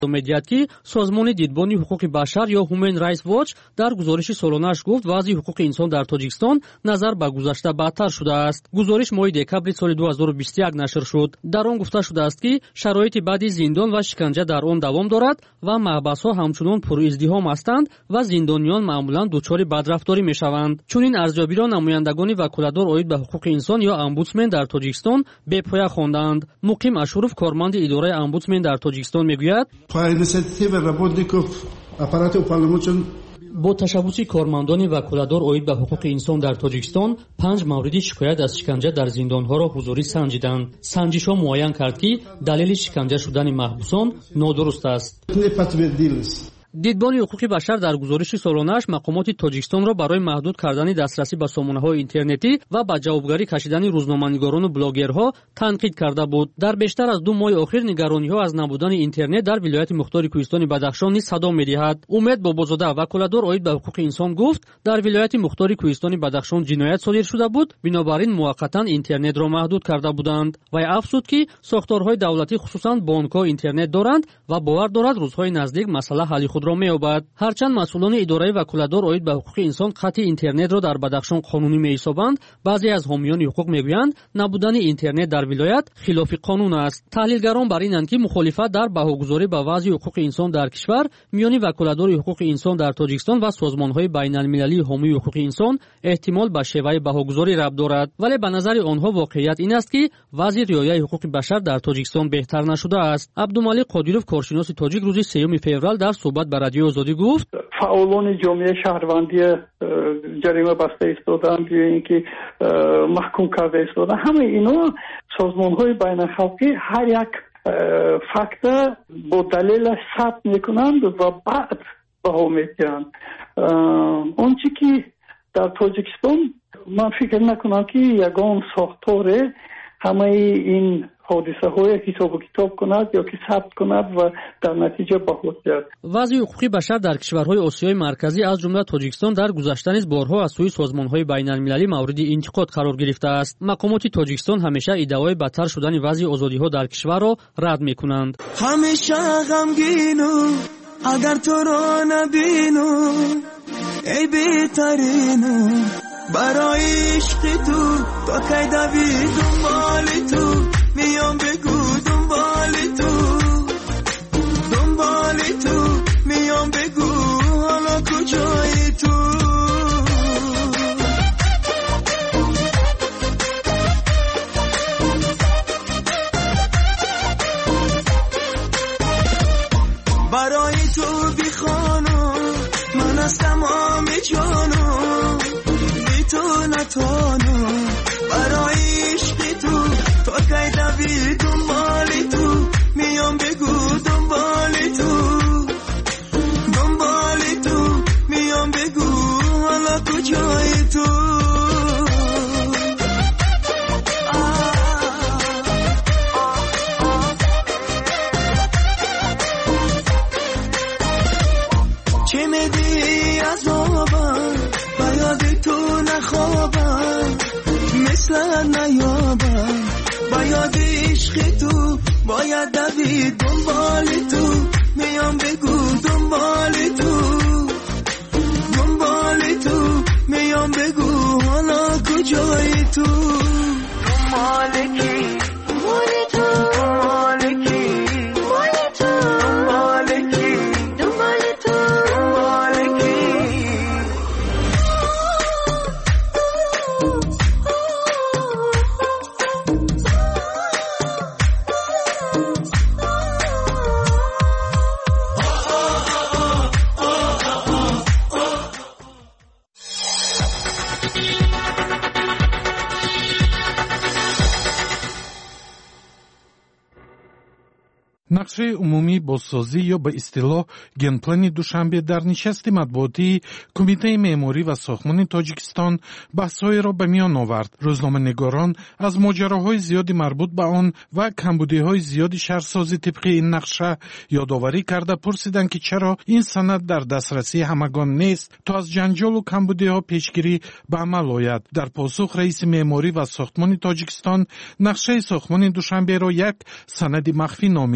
медиҳад ки созмони дидбони ҳуқуқи башар ё Human Rights Watch дар гузориши солонааш гуфт вазъи ҳуқуқи инсон дар Тоҷикистон назар ба гузашта бадтар шудааст. гузориш моҳи декабри соли 2021 нашр шуд. дар он гуфта шудааст ки шароити баъди зиндон ва шиканҷа дар он давом дорад ва маҳбасҳо ҳамчунон пуриздиҳом ҳастанд ва зиндониён маъмулан дучори бадрафторӣ мешаванд. чунин арзёбиро намояндагони ваколатдор оид ба ҳуқуқи инсон ё омбудсмен дар Тоҷикистон бепоя хонданд. муқим Ашуров, корманди идораи омбудсмен дар Тоҷикистон, мегӯяд: бо ташаббуси кормандони ваколатдор оид ба ҳуқуқи инсон дар Тоҷикистон 5 мавриди шикоят аз шиканҷа дар зиндонҳоро ҳузурӣ санҷиданд. санҷишҳо муайян кард ки далели шиканҷа шудани маҳбусон нодуруст аст. дидбони ҳуқуқи башар дар гузориши солонааш мақомоти Тоҷикистонро барои маҳдуд кардани дастрасӣ ба сомонаҳои интернетӣ ва ба ҷавобгарӣ кашидани рӯзноманигорону блогерҳо танқид карда буд. дар бештар аз 2 моҳи охир нигарониҳо аз набудани интернет дар вилояти мухтори Кӯҳистони Бадахшон низ садо медиҳад. Умед Бобозода, ваколатдор оид ба ҳуқуқи инсон, гуфт дар вилояти мухтори Кӯҳистони Бадахшон ҷиноят содир шуда буд, бинобар ин муваққатан интернетро маҳдуд карда буданд. вай афзуд ки сохторҳои давлатӣ хусусан бонкҳо интернет доранд ва бовар дорад рӯзҳои наздик масъала ҳалли худро меёбад. ҳарчанд масъулони идораи ваколатдор оид ба ҳуқуқи инсон қатъи интернетро дар Бадахшон қонунӣ меҳисобанд, баъзе аз ҳомиёни ҳуқуқ мегӯянд набудани интернет дар вилоят хилофи қонун аст. таҳлилгарон бар инанд ки мухолифат дар баҳогузорӣ ба вазъи ҳуқуқи инсон дар кишвар миёни ваколатдори ҳуқуқи инсон дар Тоҷикистон ва созмонҳои байналмилалии ҳомии ҳуқуқи инсон эҳтимол ба шеваи баҳогузорӣ рабт дорад, вале ба назари онҳо воқеият ин аст ки вазъи риояи ҳуқуқи башар дар Тоҷикистон беҳтар нашудааст. Абдумалик Қодиров, коршиноси тоҷик, рӯзи 3 феврал дар суҳбат ба радиои Озодӣ гуфт: фаъолони ҷомеаи шаҳрвандӣ ҷарима баста истоданд ё ин ки маҳкум карда истоданд, ҳамаи ино созмонҳои байналхалқӣ ҳар як факта бо далелаш сабт мекунанд ва баъд баҳо медиҳанд. он чӣ ки дар Тоҷикистон ман фикр накунам ки ягон сохторе ҳамаи ин ҳодисаҳои ҳисобу китоб кунад ё ки сабт кунад ва дар натиҷа баҳо диҳад. вазъи ҳуқуқи башар дар кишварҳои Осиёи марказӣ аз ҷумла Тоҷикистон дар гузашта низ борҳо аз сӯи созмонҳои байналмилалӣ мавриди интиқод қарор гирифтааст. мақомоти Тоҷикистон ҳамеша иддаои бадтар шудани вазъи озодиҳо дар кишварро рад мекунанд. ҳамеша ғамгину агар туро набину эй беҳтарину барои ишқи ту то кай дави дунболи ту میام بگو دنبالی تو میام بگو حالا کجایی تو برای تو بی خانم من از تمام جانم بی تو نتانم برای عشقی تو تو کای دوی دنبالی تو میام بگو دنبالی تو میام بگو حالا کجایی تو چه میدی عذابم و یاد تو نخوابم مثل نیابم با یاد عشق تو باید دوید دنبال تو میام بگو دنبال تو میام بگو حالا کجایی تو دنبال کی دنبال تو دنبال کی دنبال کی دنبال تو دنبال کی нақшаи умумии бозсозӣ ё ба истилоҳ генплани душанбе дар нишасти матбуотии Кумитаи меъморӣ ва сохтмони Тоҷикистон баҳсҳоеро ба миён овард. рӯзноманигорон аз моҷароҳои зиёди марбут ба он ва камбудиҳои зиёди шаҳрсозӣ тибқи ин нақша ёдоварӣ карда пурсиданд ки чаро ин санад дар дастрасии ҳамагон нест, то аз ҷанҷолу камбудиҳо пешгирӣ ба амал ояд. дар посух раиси меъморӣ ва сохтмони Тоҷикистон нақшаи сохтмони Душанберо як санади махфӣ номид. ин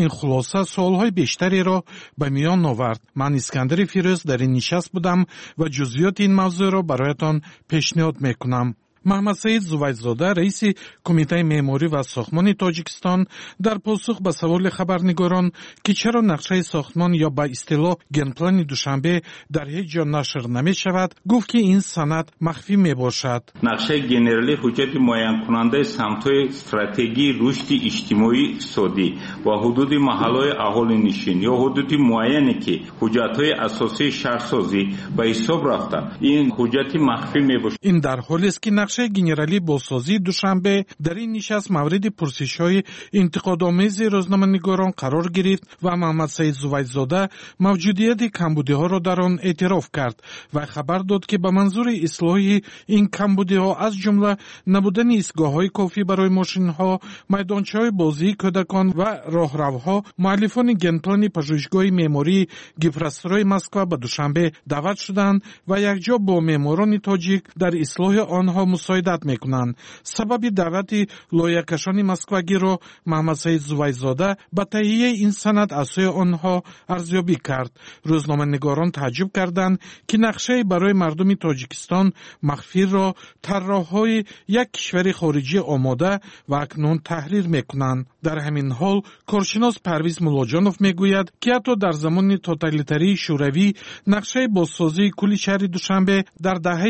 خلاصه سوالهای بیشتری را به میان آورد. من اسکندر فیروز در این نشست بودم و جزئیات این موضوع را برایتان پیشنهاد میکنم. محمد سعید زویدزاده رئیس کمیته معماری و ساختمان تاجیکستان در پاسخ به سوال خبرنگاران که چرا نقشه ساختمان یا به اصطلاح گنپلان دوشنبه در هیچ جا نشر نمی شود گفت که این سند مخفی می باشد. نقشه گنرالی حجت معین کننده سمت‌های استراتژی رشد اجتماعی اقتصادی و حدود محل‌های اهالی نشین یا حدود معینی که حجت‌های اساسی شهرسازی به حساب رفته این حجت مخفی می باشد. این در حالی است که نقشه گنرالی بازسازی دوشنبه در این نشست مورد پرسش‌های انتقادآمیز روزنامه‌نگاران قرار گرفت و محمد سعید زویدزاده موجودیت کمبودی‌ها را در آن اعتراف کرد و خبر داد که به منظور اصلاح این کمبودی‌ها از جمله نبودن ایستگاه‌های کافی برای ماشین‌ها، میدانچه‌های بازی کودکان و راهروها، مؤلفان گنپلان پژوهشگاه معماری گیفرسترای مسکو به دوشنبه دعوت شدند و یکجا با معماران تاجیک در اصلاح آنها مساعدت میکنند. سبب دعوت لایحه‌کشان مسکوگی را محمد سعید زویدزاده به تهیه این سند از سوی آنها ارزیابی کرد. روزنامه‌نگاران تعجب کردند که نقشه برای مردم تاجیکستان مخفی را طراح‌های یک کشور خارجی آماده و اکنون تحریر میکنند. در همین حال کارشناس پرویز ملاجانوف میگوید که حتی در زمان توتالیتری شوروی نقشه بازسازی کل شهر دوشنبه در دهه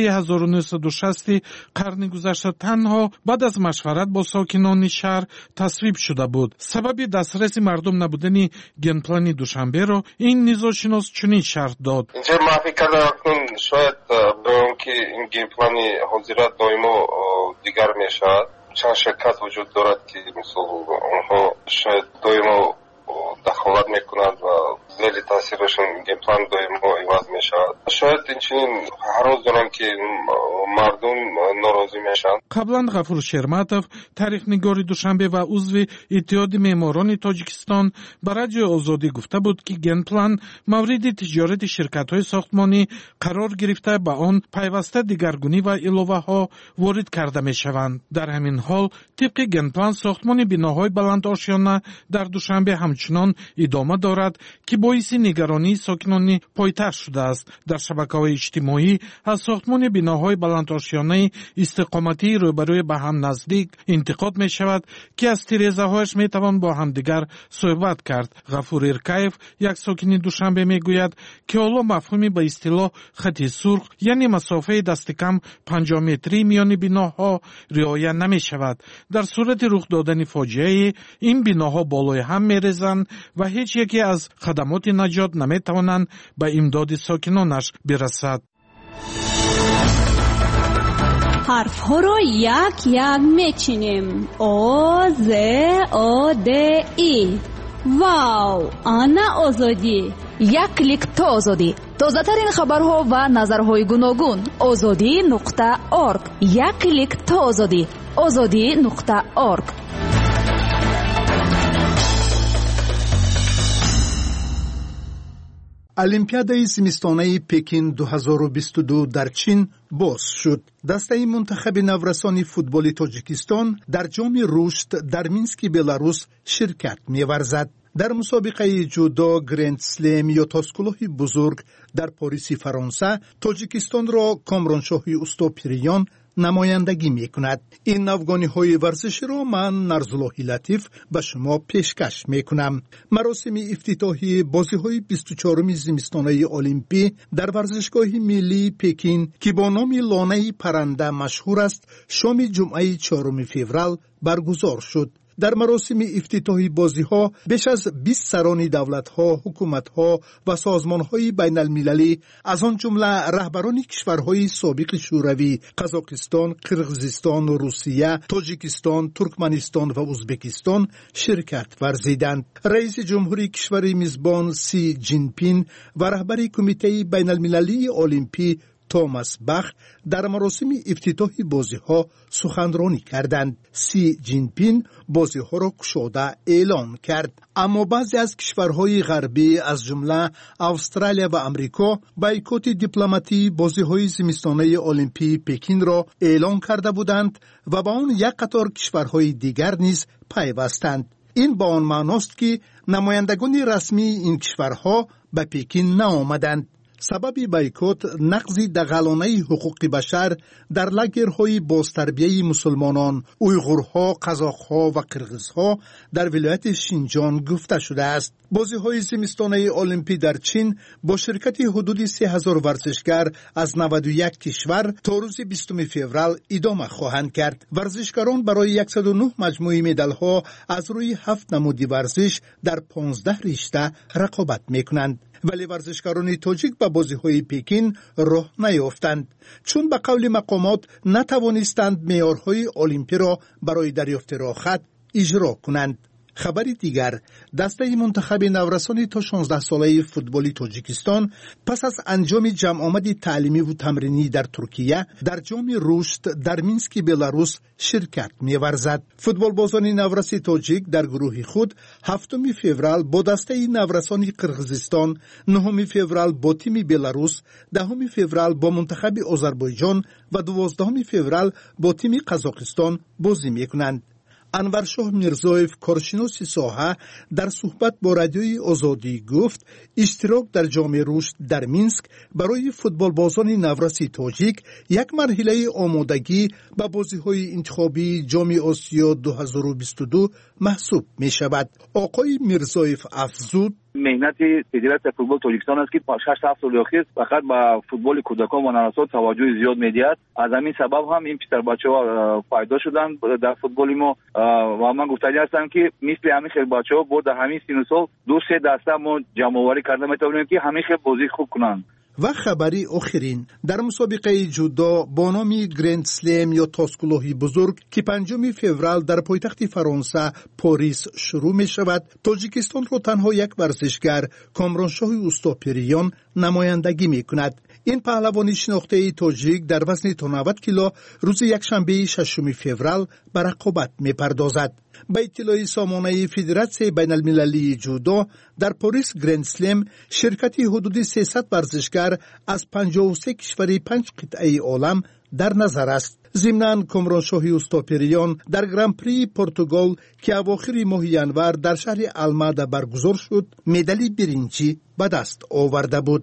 1960 قرن گذشته تنها بعد از مشورت با ساکنان شهر تصویب شده بود. سبب دسترس مردم نبودن گنپلان دوشنبه را این نزاعشناس چنین شرط داد. اینجا من فکر کردم اکنون شاید برای که این گنپلان حاضرات دائما دیگر میشود چند شرکت وجود دارد که مثلا اونها شاید دائما دخالت میکنند و زیر تاثیرشون گنپلان دائما عوض میشود. شاید اینچنین هر روز دارن که مردم ناراضی میشن. قبلا غفور شرمتов تاریخ‌نگار دوشنبه و عضو اتحاد معماران تاجیکستان به رادیو آزادی گفته بود که گنپلان مورد تجارت شرکت‌های ساختمانی قرار گرفته به آن پیوسته دیگرگونی و علاوه‌ها وارد کرده میشوند. در همین حال طبق گنپلان ساختمان بناهای بلند آشیانه در دوشنبه همچنان ادامه دارد که باعث نگرانی ساکنان پایتخت شده است. در شبکه‌های اجتماعی از ساختمان بناهای بلند آشیانه استقامتی روبروی به هم نزدیک انتقاد می شود که از تیره‌هایش می توان با همدیگر صحبت کرد. غفور ارکایف یک ساکن دوشنبه می گوید که حالا مفهومی به اصطلاح خط سرخ یعنی مسافه دست کم 50 متری میان بناها رعایت نمی شود. در صورت رخ دادن فاجعه این بناها بالای هم می ریزند و هیچ یکی از خدمات نجات نمی توانند به امداد ساکنانش برسد. حرف ها رو یک یک میچینیم. او ز او د ای. واو، آنا آزادی. یک کلیک تا آزادی. تازه ترین خبرها و نظرهای گوناگون. azadi.org. یک کلیک تا آزادی. azadi.org. المپیادای زمستانه پکین 2022 در چین باز شد. دسته منتخب نورسان فوتبال تاجیکستان در جام رشد در مینسک بلاروس شرکت می‌ورزد. در مسابقه جودو گرند سلم یا تاسکلوه بزرگ در پاریس فرانسه تاجیکستان را کامرانشاهی استوپیریان نمایندگی میکند. این افغانی ورزش را من نرزاللهی لطیف به شما پیشکش میکنم. مراسم افتتاحی بازی‌های 24 زمستانه المپی در ورزشگاه ملی پکین که با نام لانه پرنده مشهور است شام جمعه 4 فوریه برگزار شد. در مراسم افتتاحی بازی‌ها بیش از 20 سران دولت‌ها، حکومت‌ها و سازمان‌های بین‌المللی از آن جمله رهبران کشورهای سابق شوروی، قزاقستان، قرغیزستان، روسیه، تاجیکستان، ترکمنستان و ازبکستان شرکت ورزیدند. رئیس جمهوری کشور میزبان سی جین پین و رهبر کمیته بین‌المللی المپی توماس باخ در مراسم افتتاحی بازی‌ها سخنرانی کردند. سی جین پین بازی‌ها را گشوده اعلام کرد. اما بعضی از کشورهای غربی از جمله استرالیا و امریکا بایکوت دیپلماتی بازی‌های زمستانه المپی پکین را اعلام کرده بودند و با آن یک قطار کشورهای دیگر نیز پیوستند. این با آن معناست که نمایندگان رسمی این کشورها به پکین نآمدند. سبب بایکوت نقض دغلانه حقوق بشر در لاگرهای بازتربیه مسلمانان، اویغورها، قزاقها و قرغیزها در ولایت شینجان گفته شده است. بازی‌های زمستانه المپی در چین با شرکت حدود 3000 ورزشگر از 91 کشور تا روز 20 فوریه ادامه خواهند کرد. ورزشکاران برای 109 مجموعه مدال‌ها از روی 7 نمود ورزش در 15 رشته رقابت می‌کنند. ولی ورزشکاران تاجیک به بازی‌های پکین راه نیافتند، چون به قول مقامات نتوانستند معیارهای المپی را برای دریافت راحت اجرا کنند. خبری دیگر، دسته منتخب نورسان تا 16 ساله فوتبالی تاجیکستان پس از انجام جمع آمد تعلیمی و تمرینی در ترکیه در جام رشد در مینسک بلاروس شرکت می‌ورزد. فوتبال بازان نورس تاجیک در گروه خود 7 فوریه با دسته نورسان قرغیزستان، 9 فوریه با تیم بلاروس، 10 فوریه با منتخب آذربایجان و 12 فوریه با تیم قزاقستان بازی می‌کنند. انورشاه میرزایف، کارشناس ساحه، در صحبت با رادیوی آزادی گفت اشتراک در جام رشد در مینسک برای فوتبال بازان نورس تاجیک یک مرحله آمادگی به بازی‌های انتخابی جام آسیا 2022 محسوب می شود. آقای میرزایف افزود مهنت فدراسیون فوتبال تاجیکستان است که 6-7 سال اخیر فقط با فوتبال کودکان و نوسان توجه زیاد می‌دهد. از همین سبب هم این پسر بچه‌ها فایده شدن در فوتبال ما و من گفتنی هستم که مثل همین خیلی بچه‌ها بود در همین سن و سال 2-3 دسته ما جمع‌آوری کرده می‌توانیم که همین خیلی بازی خوب کنند. و خبری آخرین، در مسابقه جودو با نام گرند سلم یا تاسکلوهی بزرگ که 5 فوریه در پایتخت فرانسه پاریس شروع می شود، تاجیکستان را تنها یک ورزشگر، کامرانشاه اوستاپریان، نمایندگی می کند. این پهلوانی شناخته تاجیک در وزن تا 90 کیلو روز یکشنبه 6 فوریه به رقابت می پردازد. به اطلاع سامانه فدراسیون بین المللی جودو، در پاریس گرند سلم شرکت حدود 300 ورزشگر از 53 کشور 5 قطعه عالم در نظر است. ضمناً کامرانشاهی اوستاپریان در گران پری پرتغال که اواخر ماه ینور در شهر المادا برگزار شد، مدال برنجی به دست آورده بود.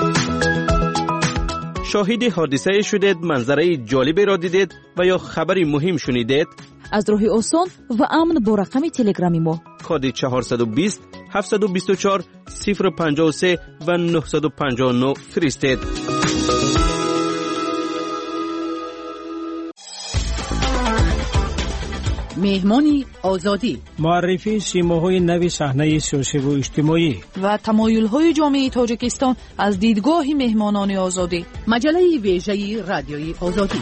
شاهد حادثه شدید، منظره جالبی را دیدید و یا خبری مهم شنیدید؟ از راه آسان و امن با رقم تلگرامی ما کد 420 724 053 و 959 فرستید. مهمانی آزادی، معرفی سیماهای نوی صحنه سیاسی و اجتماعی و تمایل‌های جامعه تاجیکستان از دیدگاه مهمانان آزادی. مجله ویژه رادیوی آزادی.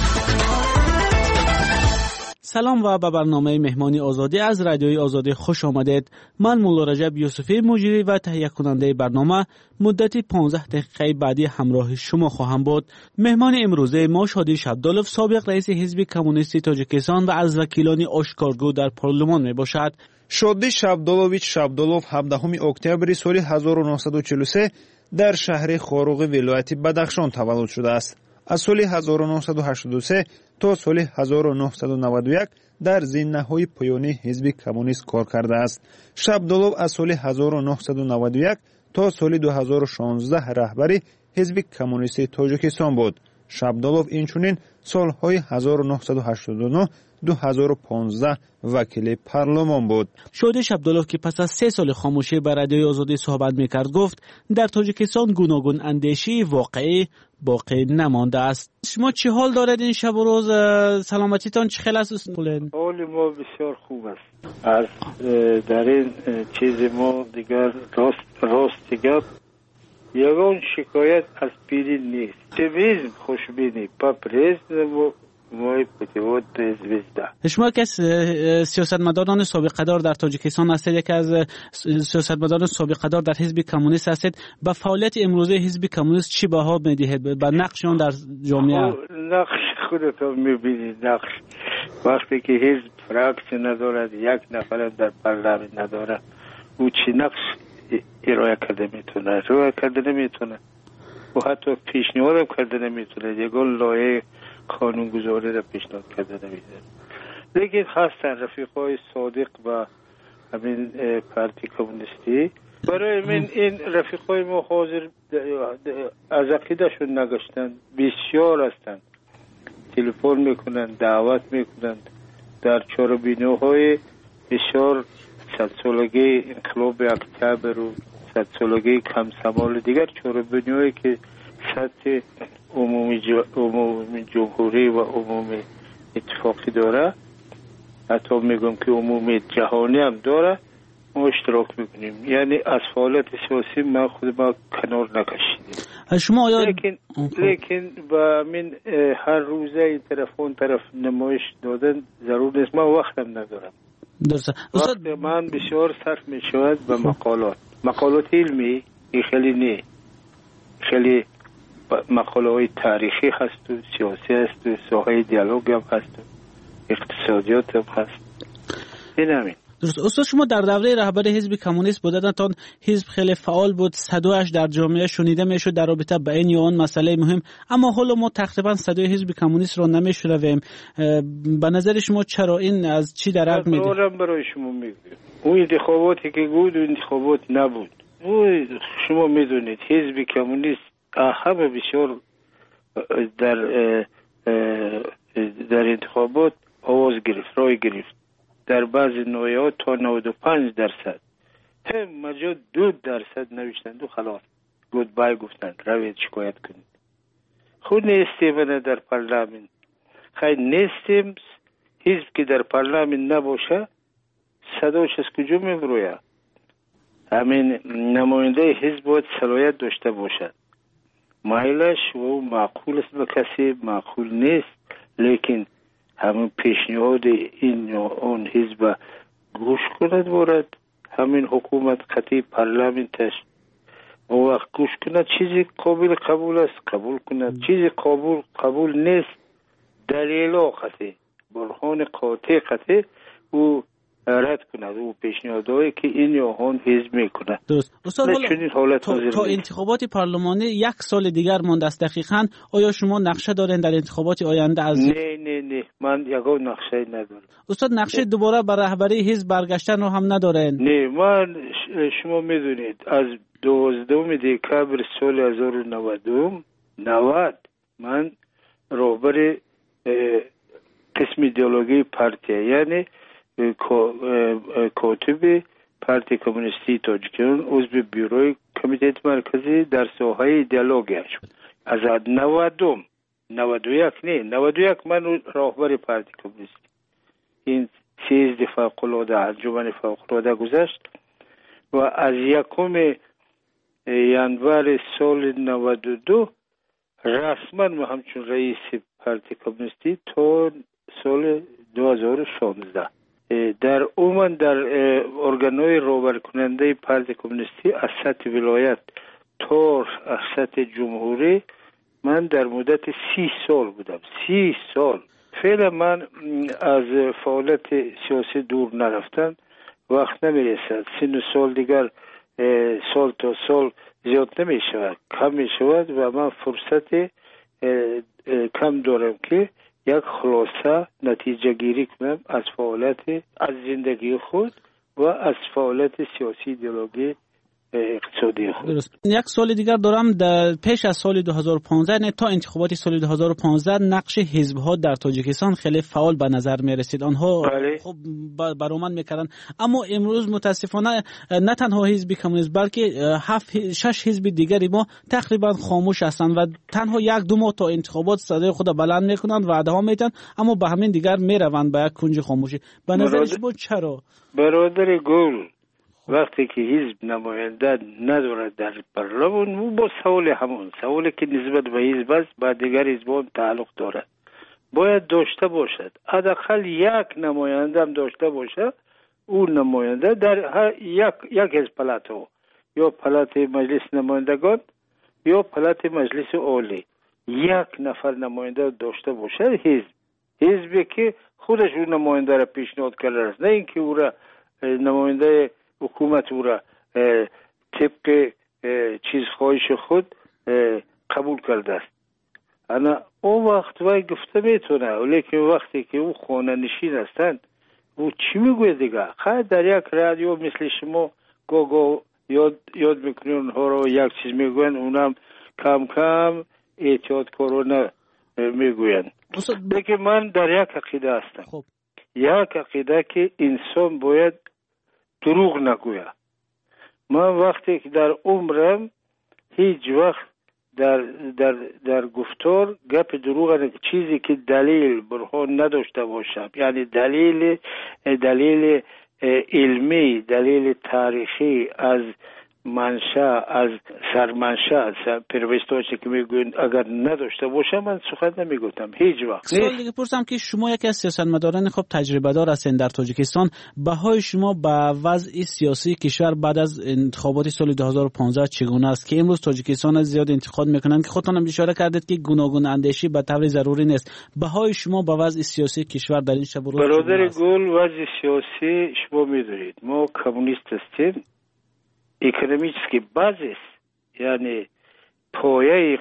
سلام و به برنامه مهمانی آزادی از رادیوی آزادی خوش آمدید. من مولا رجب یوسفی مجری و تهیه کننده برنامه مدت 15 دقیقه بعدی همراه شما خواهم بود. مهمان امروزه ما شادی شبدالوف، سابق رئیس حزب کمونیستی تاجیکستان و از وکیلان آشکارگو در پارلمان می باشد. شادی شبدالوویچ شبدالوف 17 اکتبر سال 1943 در شهر خاروغ ولایت بدخشان تولد شده است. از سال 1983 تا سال 1991 در زینه‌های پایانی حزب کمونیست کار کرده است. شبدالوف از سال 1991 تا سال 2016 رهبر حزب کمونیستی تاجیکستان بود. شبدالوف اینچنین سالهای 1989 2015 وکیل پارلمان بود. شادی شبدالوف که پس از 3 سال خاموشی بر رادیوی آزادی صحبت می‌کرد گفت در تاجیکستان گوناگون اندیشی واقعی باقی نمانده است. شما چه حال دارید این شب و روز؟ سلامتیتان چه خیلی است؟ حال ما بسیار خوب است. از در این چیز ما دیگر راست گپ یگان شکایت از پیری نیست. تمیز خوشبینی پاپریز و مای پتیوت زویزده. شما که سیاستمداران سابقه‌دار در تاجیکستان هستید، یک از سیاستمداران سابقه‌دار در حزب کمونیست هستید، با فعالیت امروزه حزب کمونیست چی بها میدهید؟ با نقششون در جامعه؟ نقش خودتون میبینید. نقش وقتی که حزب فراکسی ندارد، یک نفر در پارلمان ندارد، او چی نقش ارائه کرده میتونه؟ ارائه کرده نمیتونه و حتی پیشنهاد کرده نمیتونه. یگان لایه قانونگذاری را پیشنهاد کرده نمیده. لیکن هستن رفیقای صادق و همین پارتی کمونیستی. برای من این رفیقای ما حاضر از عقیدهشون نگشتن، بسیار هستند، تلفن میکنن، دعوت میکنن در چهاربینوهای بسیار 100 سالگی انقلاب اکتبر و 100 سالگی کمسمال دیگر چهاربینوهایی که سطح عمومی جمهوری و عمومی اتفاقی داره، حتی میگم که عمومی جهانی هم داره، ما اشتراک میکنیم. یعنی از فعالیت سیاسی ما خود ما کنار نکشیدیم. شما لیکن با من هر روزه این طرف اون طرف نمایش دادن ضرور نیست، ما وقتم ندارم. درسته. وقت من بسیار صرف میشود به مقالات علمی، خیلی نه، خیلی مقاله های تاریخی هست و سیاسی هست و ساحه دیالوگ هم هست و اقتصادیات هم هست. این همین. درست. استاد شما در دوره رهبری حزب کمونیست بودن، تا حزب خیلی فعال بود، صدایش در جامعه شنیده میشد در رابطه با این یا آن مسئله مهم، اما حالا ما تقریبا صدای حزب کمونیست رو نمیشنویم. به نظر شما چرا این از چی درک میده؟ برای شما میگم اون انتخاباتی که بود انتخابات نبود. شما میدونید حزب کمونیست همه بسیار در انتخابات آواز گرفت، رای گرفت، در بعضی نوعات تا 95%، هم مجا 2% نوشتند و خلاص گودبای گفتند روید شکایت کنید. خود نیستیم در پارلمان، خیلی نیستیم. حزب که در پارلمان نباشه صداش از کجا میبروید؟ همین نماینده حزب باید صلاحیت داشته باشد، مایلش و معقول است به کسی معقول نیست، لیکن همون پیشنهاد این یا اون حزب گوش کند بارد، همین حکومت قطعی پارلمانتش و وقت گوش کند، چیزی قابل قبول است قبول کند، چیزی قبول نیست دلیل قطعی برهان قاطع قطعی او رد کند، او پیشنهادهایی که این یا اون حزب میکند. درست. استاد تا انتخابات پارلمانی 1 سال دیگر مانده است دقیقاً، آیا شما نقشه دارین در انتخابات آینده؟ از نه من یگان نقشه ندارم. استاد نقشه دوباره بر رهبری حزب برگشتن رو هم ندارین؟ نه، من شما میدونید از 12 دکتر سال 1990 من رهبر قسم ایدئولوژی پارتی، یعنی کاتب پارتی کمونیستی تاجیکستان، عضو بیروی کمیته مرکزی در ساحه ایدئولوژی شد. از 91 من راهبر پارتی کمونیستی. این 13 فوق‌العاده انجمن فوق‌العاده گذشت و از 1 ژانویه سال 92 رسما من همچون رئیس پارتی کمونیستی تا سال 2016 در عموم در ارگان‌های راهبر کننده پارتی کمونیستی از سطح ولایت تا از سطح جمهوری من در مدت 30 سال بودم. 30 سال. فعلا من از فعالیت سیاسی دور نرفتم، وقت نمیرسد. سن سال دیگر سال تا سال زیاد نمیشود، کم میشود و من فرصت کم دارم که یک خلاصه نتیجه گیری کنم از فعالیت از زندگی خود و از فعالیت سیاسی ایدئولوژی اقتصادی خود. درست. 1 سال دیگر دارم، در پیش از سال 2015 نه تا انتخابات سال 2015 نقش حزب‌ها در تاجیکستان خیلی فعال به نظر می رسید. آنها خب برآمد میکردن، اما امروز متاسفانه نه تنها حزب کمونیست بلکه 6 حزب دیگری ما تقریبا خاموش هستند و تنها 1-2 ماه تا انتخابات صدای خود بلند میکنند، وعده ها میدن، اما به همین دیگر میروند به یک کنج خاموشی. به نظر شما چرا؟ برادر گل، وقتی که حزب نماینده ندارد در پارلمان، او با سوالی که نسبت به حزب است با دیگر حزبان تعلق دارد باید داشته باشد. حداقل 1 نماینده هم داشته باشه. اون نماینده در یک حزب پلاتو، یا پلات مجلس نمایندگان یا پلات مجلس عالی، 1 نفر نماینده داشته باشه. حزبی که خودش اون نماینده را پیشنهاد کرده است، نه اینکه او را نماینده حکومت او را طبق چیز خواهش خود قبول کرده است. انا اون وقت وای گفته میتونه، لیکن وقتی که او خانه نشین هستند او چی میگوید دیگه؟ خیلی در یک رادیو مثل شما گو یاد میکنین اونها رو، یک چیز میگوین اونم کم کم احتیاط کرونا میگوین. دیگه من در یک عقیده هستم. یک عقیده که انسان باید دروغ نگوید. من وقتی که در عمرم هیچ وقت در گفتار گپ دروغ، چیزی که دلیل برهان نداشته باشم، یعنی دلیل علمی، دلیل تاریخی از منشأ، از سرمنشأ، پیروستوچی که میگوین اگر نداشته باشم من سخن نمیگفتم هیچ وقت. سوال دیگه پرسم که شما یکی از سیاستمداران خوب تجربه دار هستین در تاجیکستان، بهای شما به وضع سیاسی کشور بعد از انتخابات سال 2015 چگونه است که امروز تاجیکستان از زیاد انتقاد میکنن که خودتون هم اشاره کردید که گوناگون اندیشی به طور ضروری نیست، بهای شما به وضع سیاسی کشور در این شب و روز؟ برادر گل، وضع سیاسی شما میدونید ما کمونیست هستیم، اکونومیسکی بازیس یعنی پایه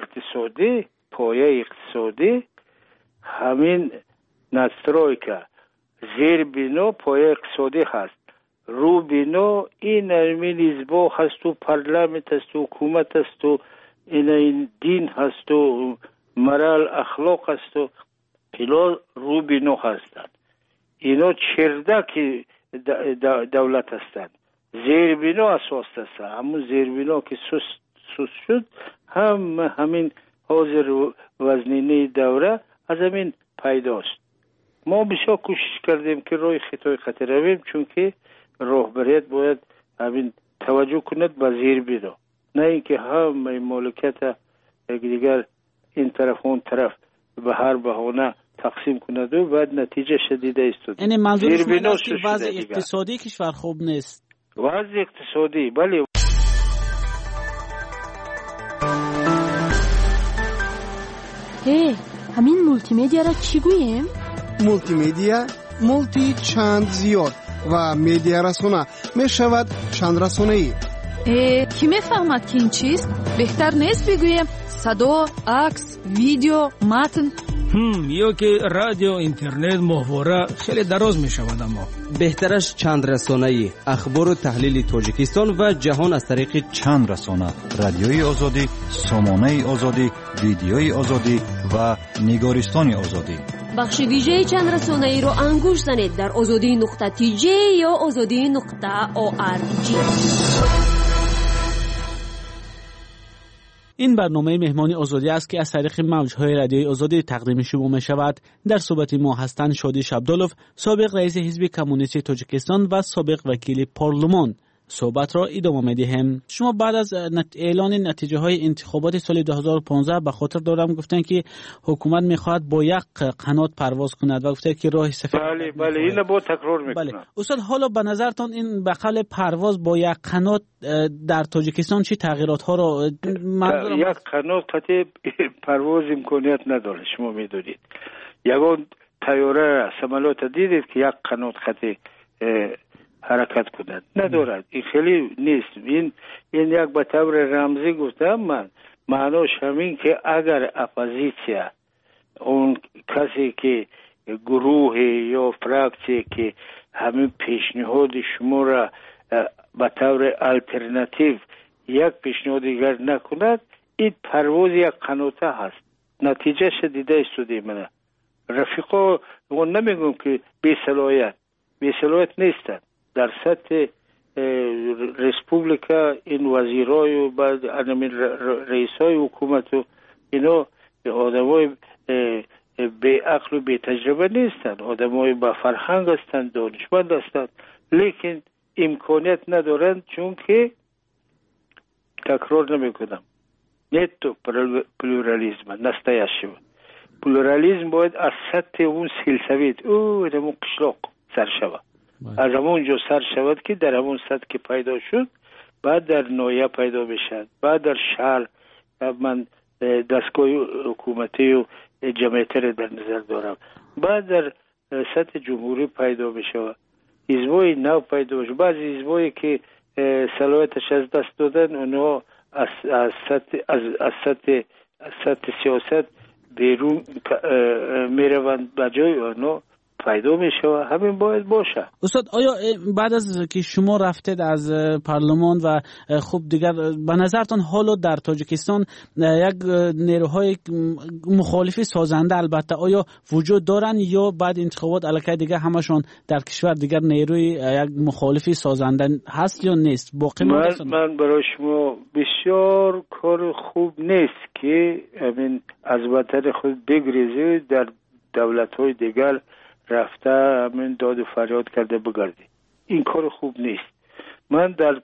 اقتصادی همین نسترویکا زیر بینو پایه اقتصادی هست، رو بینو این همین حزبا هست و پارلمانت هست و حکومت هست و این دین هست و مرال اخلاق هست و اینا رو بینو هستند، اینا چردک دولت هستند. زیربینو اساس است، همون زیربینو که سوس شد همین حاضر وزنینه دوره از همین پیداست. ما بسیار کوشش کردیم که روی خطای خطر رویم، چون که راهبریت باید همین توجه کند به زیربینو، نه اینکه همه مالکیت دیگر این طرف اون طرف به هر بهانه تقسیم کند و بعد نتیجه شدیده است. یعنی منظور شما است که وضع اقتصادی کشور خوب نیست؟ وضع اقتصادی بله. همین مولتی مدیا را چی گوییم؟ مولتی مدیا مولتی چند زیاد و مدیا رسانه می شود چند رسانه ای. کی میفهمد که این چیست؟ بهتر نیست بگویم صدا، عکس، ویدیو، متن؟ یا که رادیو، اینترنت، ماهواره خیلی دراز می شود، اما بهترش چند رسانه‌ای، اخبار و تحلیل تاجیکستان و جهان از طریق چند رسانه: رادیوی آزادی، سامانه آزادی، ویدیوی آزادی و نگارستان آزادی. بخش ویژه چند رسانه‌ای رو انگوش زنید در azadi.tj یا azadi.org. این برنامه مهمانی آزادی است که از طریق موج‌های رادیوی آزادی تقدیم شما می شود. در صحبت ما هستند شادی شبدالوف، سابق رئیس حزب کمونیست تاجیکستان و سابق وکیل پارلمان. صحبت را ادامه می‌دهیم. شما بعد از اعلان نتیجه های انتخابات سال 2015 به خاطر دارم گفتن که حکومت می‌خواهد با یک قنات پرواز کند و گفته که راه سفید. بله اینو با تکرار می‌کنم. بله استاد، حالا به نظرتان این به قول پرواز با یک قنات در تاجیکستان چه تغییرات‌ها را یک قنات قطعی پرواز امکانیت نداره. شما می‌دونید یگان طیاره سمالات دیدید که یک قنات قطعی حرکت کند ندارد، این خیلی نیست. این یک به طور رمزی گفتم من، معناش همین که اگر اپوزیسیا، اون کسی که گروه یا فراکسی که همین پیشنهاد شما را به طور الटरनेटिव یک پیشنهاد دیگر نکند، این پرواز یک قناته هست. نتیجه شدیده استودی من رفیقا اون نمیگم که بی صلاحیت نیستند. در سطح ریسپوبلیکا این وزیرای و بعد رئیسای حکومت و اینا آدمای بی عقل و بی تجربه نیستند، آدمای با فرهنگ هستند، دانشمند هستند، لیکن امکانیت ندارند، چون که تکرار نمیکنم نتو پلورالیزم نستایشیو. پلورالیزم باید از سطح اون سلسویت او همون قشلاق سر شود، از همون جو سر شود که در همون سطح که پیدا شد بعد در نایه پیدا بشد، بعد در شهر من دستگاه حکومتی و جمعیت را در نظر دارم، بعد در سطح جمهوری پیدا بشود، حزبای نو پیدا بشود. بعضی حزبایی که صلاحیتش از دست دادن اونها از سطح سیاست بیرون میروند، بجای اونها پیدا میشه و همین باید باشه. استاد آیا بعد از که شما رفتید از پارلمان و خب دیگر به نظرتان حالا در تاجیکستان یک نیروهای مخالفی سازنده البته آیا وجود دارن یا بعد انتخابات الکی دیگه همشون در کشور دیگر نیروی یک مخالفی سازنده هست یا نیست؟ باقی من برای شما بسیار کار خوب نیست که همین از وطن خود بگریزه در دولت‌های دیگر رفته همین داد و فریاد کرده بگردی. این کار خوب نیست. من در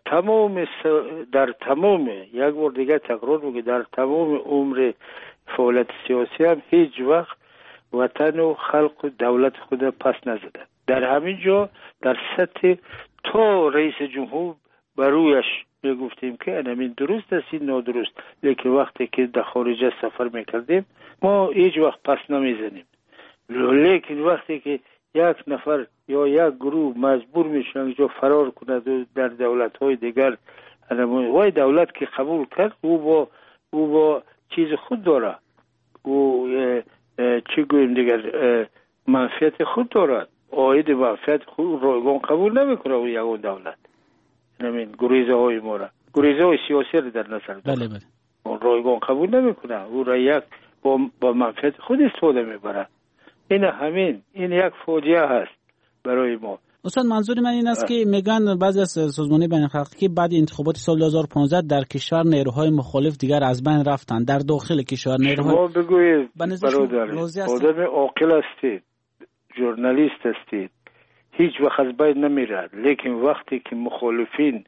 تمام یک بار دیگه تکرار میگم در تمام عمر فعالیت سیاسی هم هیچ وقت وطن و خلق و دولت خود پس نزدن. در همین جا در سطح تا رئیس جمهور برویش میگفتیم که همین درست است این نادرست، لیکن وقتی که در خارج سفر میکردیم ما هیچ وقت پس نمیزنیم. لیکن وقتی که یک نفر یا یک گروه مجبور میشن اینجا فرار کند و در دولت‌های دیگر وای دولت که قبول کرد او با چیز خود داره او چی گویم دیگر منفعت خود دارد آید منفعت خود رایگان قبول نمیکنه و یکون دولت همین گریزه های ما را گریزه های سیاسی را در نظر داره. بله رایگان قبول نمیکنه او را یک با منفعت خود استفاده میبره. این یک فوجیه هست برای ما. استاد منظور من این است که میگن بعضی از سازمان‌های بین‌المللی که بعد انتخابات سال 2015 در کشور نیروهای مخالف دیگر از بین رفتن در داخل کشور نیروهای شما بگویید برادر آدم عاقل هستید ژورنالیست هستید هیچ وقت از بین نمیرد، لیکن وقتی که مخالفین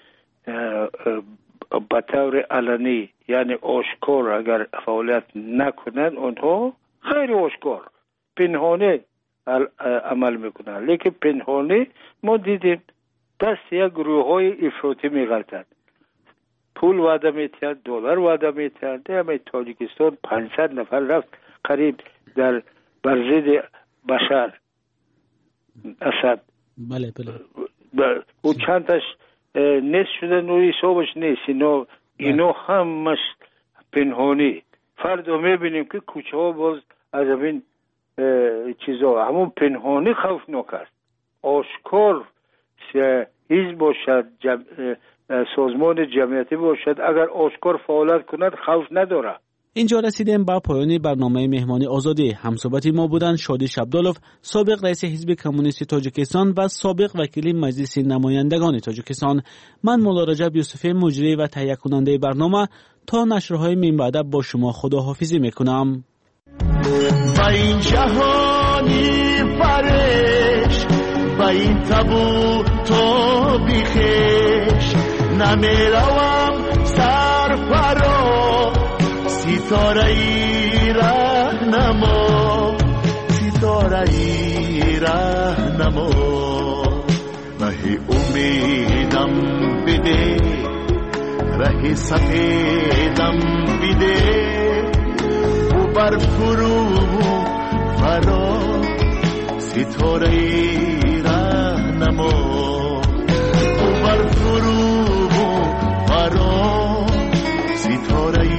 به طور علنی یعنی آشکار اگر فعالیت نکنند اونها خیلی آشکار پنهانه عمل میکنن، لیکن پنهانه ما دیدیم دست یک گروه های افراطی میغلطند پول وعده میتند دلار وعده میتند. همه تاجیکستان 500 نفر رفت قریب در برزید بشار اسد بله و چندش نیست شدن و حسابش نیست اینو همش پنهانی. فردا میبینیم که کوچه ها باز از این چیزا همون پنهانی خوفناک است. آشکار حزب باشد سازمان جمعیتی باشد اگر آشکار فعالیت کند خوف نداره. اینجا رسیدیم به پایان برنامه مهمانی آزادی. همصحبت ما بودند شادی شبدالوف سابق رئیس حزب کمونیست تاجیکستان و سابق وکیل مجلس نمایندگان تاجیکستان. من مولا رجب یوسفی مجری و تهیه کننده برنامه تا نشرهای من بعد با شما خداحافظی میکنم. با این جهانی فرش با این تبو تو بیخش نمیروم سر فرا ستاره ای رهنما ستاره ای رهنما ره امیدم بده ره سفیدم بده بر فرو فرا ستاره رهنما بر فرو فرا ستاره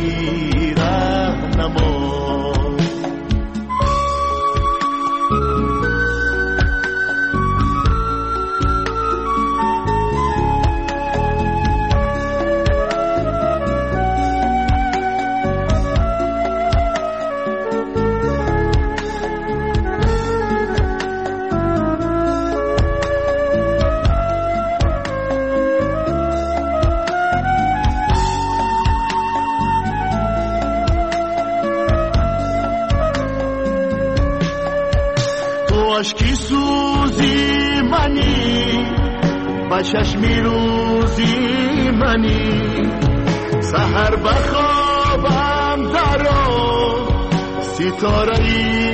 رهنما عشقی سوزی منی با چشمی روزی منی سحر بخوابم درا ستاره ای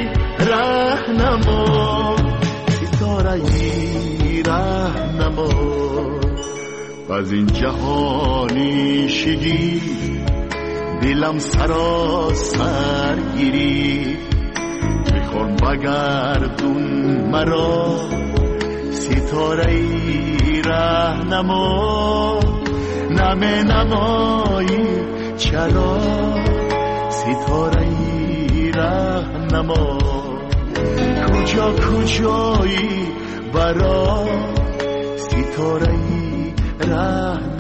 رهنما ستاره ای رهنما از این جهانی شگی دلم سراسر گیری میخوام بگردون مرا ستاره ای رهنما نمی نمایی چرا ستاره ای رهنما کجا کجایی برا ستاره رهن